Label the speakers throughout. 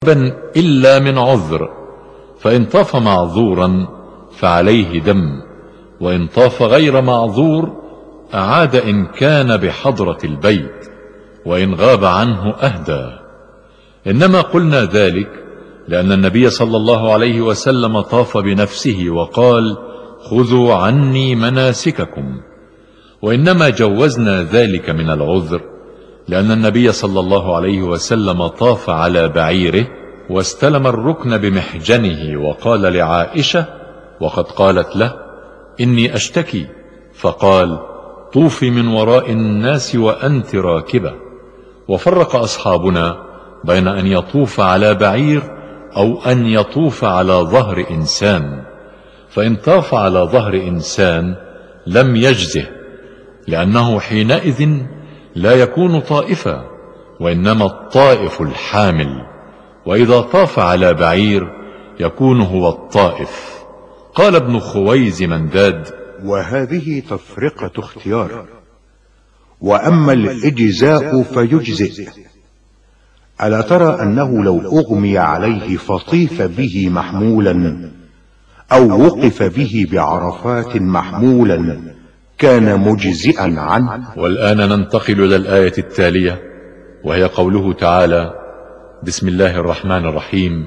Speaker 1: إلا من عذر، فإن طاف معذورا فعليه دم، وإن طاف غير معذور أعاد إن كان بحضرة البيت، وإن غاب عنه أهدى. إنما قلنا ذلك لأن النبي صلى الله عليه وسلم طاف بنفسه وقال: خذوا عني مناسككم. وإنما جوزنا ذلك من العذر لأن النبي صلى الله عليه وسلم طاف على بعيره واستلم الركن بمحجنه، وقال لعائشة وقد قالت له: إني أشتكي، فقال: طوفي من وراء الناس وأنت راكبة. وفرق أصحابنا بين أن يطوف على بعير أو أن يطوف على ظهر إنسان، فإن طاف على ظهر إنسان لم يجزه، لأنه حينئذ لا يكون طائفا، وإنما الطائف الحامل، وإذا طاف على بعير يكون هو الطائف. قال ابن خويز منداد:
Speaker 2: وهذه تفرقة اختيار، وأما الإجزاء فيجزئ. ألا ترى أنه لو أغمي عليه فطيف به محمولا أو وقف به بعرفات محمولا كان مجزئا عنه؟
Speaker 1: والآن ننتقل إلى الآية التالية، وهي قوله تعالى: بسم الله الرحمن الرحيم: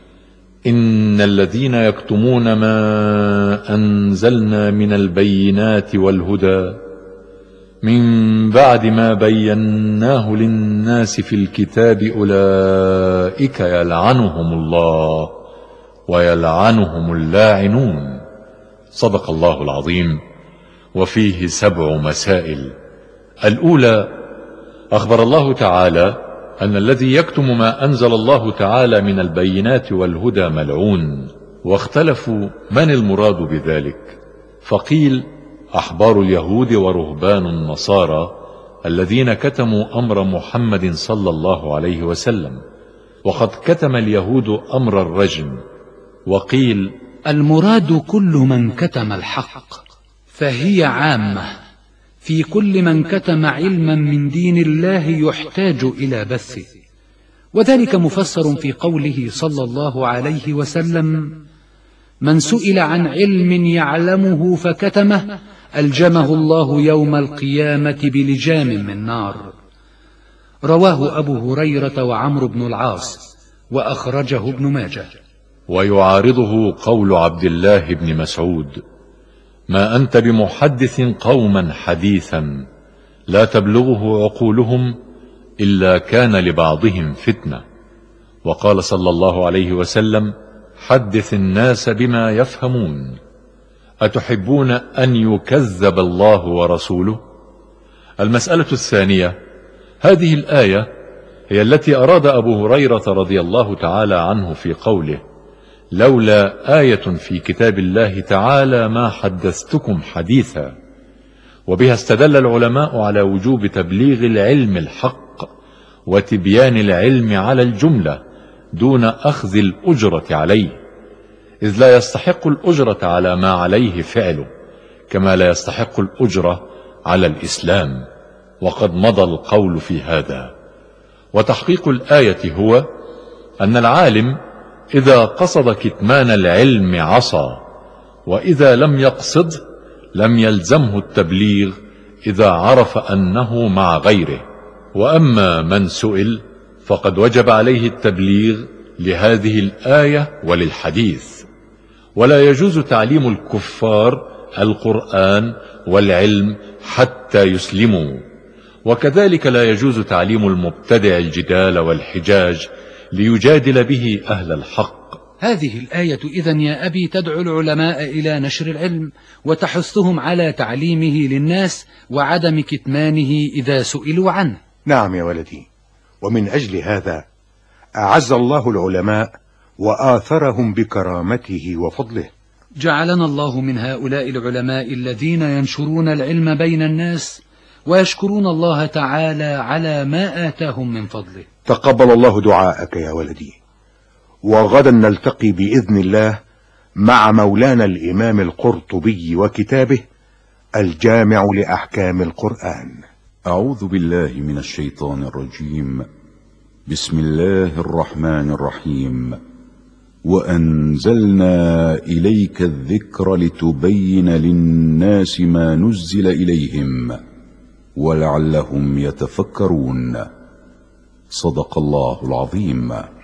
Speaker 1: إن الذين يكتمون ما أنزلنا من البينات والهدى من بعد ما بيناه للناس في الكتاب أولئك يلعنهم الله ويلعنهم اللاعنون. صدق الله العظيم. وفيه 7 مسائل. الأولى: أخبر الله تعالى أن الذي يكتم ما أنزل الله تعالى من البينات والهدى ملعون، واختلفوا من المراد بذلك، فقيل: أحبار اليهود ورهبان النصارى الذين كتموا أمر محمد صلى الله عليه وسلم، وقد كتم اليهود أمر الرجم. وقيل:
Speaker 3: المراد كل من كتم الحق، فهي عامة في كل من كتم علما من دين الله يحتاج إلى بثه، وذلك مفسر في قوله صلى الله عليه وسلم: من سئل عن علم يعلمه فكتمه ألجمه الله يوم القيامة بلجام من نار. رواه أبو هريرة وعمرو بن العاص، وأخرجه ابن ماجه.
Speaker 1: ويعارضه قول عبد الله بن مسعود: ما أنت بمحدث قوما حديثا لا تبلغه عقولهم إلا كان لبعضهم فتنة. وقال صلى الله عليه وسلم: حدث الناس بما يفهمون. أتحبون أن يكذب الله ورسوله؟ المسألة الثانية: هذه الآية هي التي أراد أبو هريرة رضي الله تعالى عنه في قوله: لولا آية في كتاب الله تعالى ما حدثتكم حديثا. وبها استدل العلماء على وجوب تبليغ العلم الحق وتبيان العلم على الجملة دون أخذ الأجرة عليه، إذ لا يستحق الأجرة على ما عليه فعله، كما لا يستحق الأجرة على الإسلام، وقد مضى القول في هذا. وتحقيق الآية هو أن العالم إذا قصد كتمان العلم عصى، وإذا لم يقصد لم يلزمه التبليغ إذا عرف أنه مع غيره. وأما من سئل فقد وجب عليه التبليغ لهذه الآية وللحديث. ولا يجوز تعليم الكفار القرآن والعلم حتى يسلموا، وكذلك لا يجوز تعليم المبتدع الجدال والحجاج ليجادل به أهل الحق.
Speaker 3: هذه الآية إذن يا أبي تدعو العلماء إلى نشر العلم وتحثهم على تعليمه للناس وعدم كتمانه إذا سئلوا عنه.
Speaker 2: نعم يا ولدي، ومن أجل هذا أعز الله العلماء وآثرهم بكرامته وفضله.
Speaker 3: جعلنا الله من هؤلاء العلماء الذين ينشرون العلم بين الناس ويشكرون الله تعالى على ما آتاهم من فضله.
Speaker 2: تقبل الله دعاءك يا ولدي، وغدا نلتقي بإذن الله مع مولانا الإمام القرطبي وكتابه الجامع لأحكام القرآن.
Speaker 4: أعوذ بالله من الشيطان الرجيم. بسم الله الرحمن الرحيم. وأنزلنا إليك الذكر لتبين للناس ما نزل إليهم ولعلهم يتفكرون. صدق الله العظيم.